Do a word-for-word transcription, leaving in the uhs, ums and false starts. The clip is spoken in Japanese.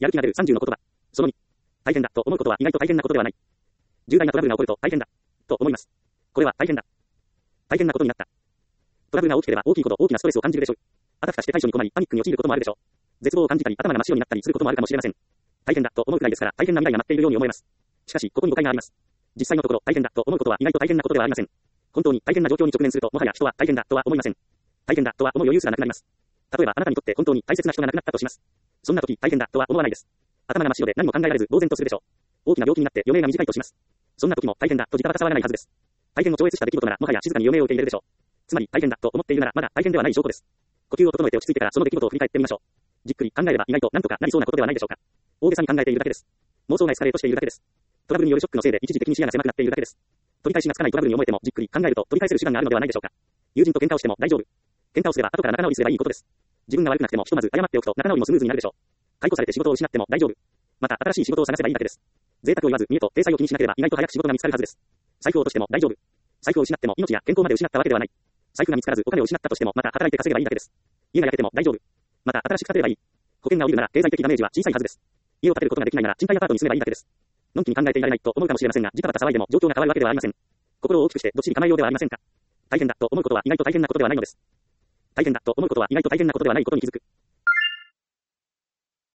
やる気が出るさんじゅうの言葉。そのに。大変だと思うことは意外と大変なことではない。重大なトラブルが起こると大変だ。と思います。これは大変だ。大変なことになった。トラブルが大きければ大きいほど大きなストレスを感じるでしょう。あたふたして対処に困り、パニックに陥ることもあるでしょう。絶望を感じたり、頭が真っ白になったりすることもあるかもしれません。大変だと思うくらいですから、大変な未来が待っているように思えます。しかし、ここに誤解があります。実際のところ、大変だと思うことは意外と大変なことではありません。本当に大変な状況に直面すると、もはや人は大変だとは思いません。大変だとは思う余裕すらなくなります。例えば、あなたにとって本当に大切な人が亡くなったとします。そんな時、大変だとは思わないです。頭が真っ白で何も考えられず、呆然とするでしょう。大きな病気になって余命が短いとします。そんな時も大変だとじたばた騒がないはずです。大変を超越した出来事なら、もはや静かに余命を受け入れるでしょう。つまり、大変だと思っているなら、まだ大変ではない証拠です。呼吸を整えて落ち着いてからその出来事を振り返ってみましょう。じっくり考えれば意外と何とかなりそうなことではないでしょうか。大げさに考えているだけです。妄想がエスカレートしているだけです。トラブルによるショックのせいで一時的に視野が狭くなっているだけです。取り返しがつかないトラブルに思えてもじっくり考えると取り返せる手段があるのではないでしょうか。友人と喧嘩をしても大丈夫。喧嘩をすれば後から仲直りすればいいことです。自分が悪くなくてもひとまず謝っておくと仲直りもスムーズになるでしょう。解雇されて仕事を失っても大丈夫。また新しい仕事を探せばいいだけです。贅沢を言わず見栄と体裁を気にしなければ意外と早く仕事が見つかるはずです。財布を落としても大丈夫。財布を失っても命や健康まで失ったわけではない。財布が見つからずお金を失ったとしてもまた働いて稼げばいいだけです。家が焼けても大丈夫。また新しく建てればいい。保険が下りるなら経済的ダメージは小さいはずです。家を建てることができないなら賃貸アパートに住めばいいだけです。のんきに考えていられないと思うかもしれませんが、ジタバタ騒いでも状況が変わるわけではありません。心を大きくしてどっしり構えようではありませんか。大変だと思うことは意外と大変なことではないのです。大変だと思うことは意外と大変なことではないことに気づく。